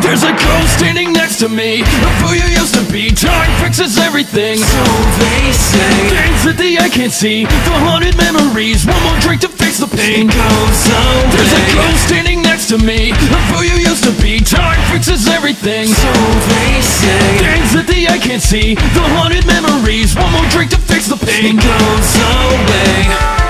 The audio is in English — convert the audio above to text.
There's a ghost standing next to me of who you used to be. Time fixes everything, So they say. things that the eye can't see, the haunted memories. One more drink to fix the pain. Goes away. There's a ghost standing next to me of who you used to be. Time fixes everything, So they say. things that the eye can't see, the haunted memories. One more drink to fix the pain. Goes away.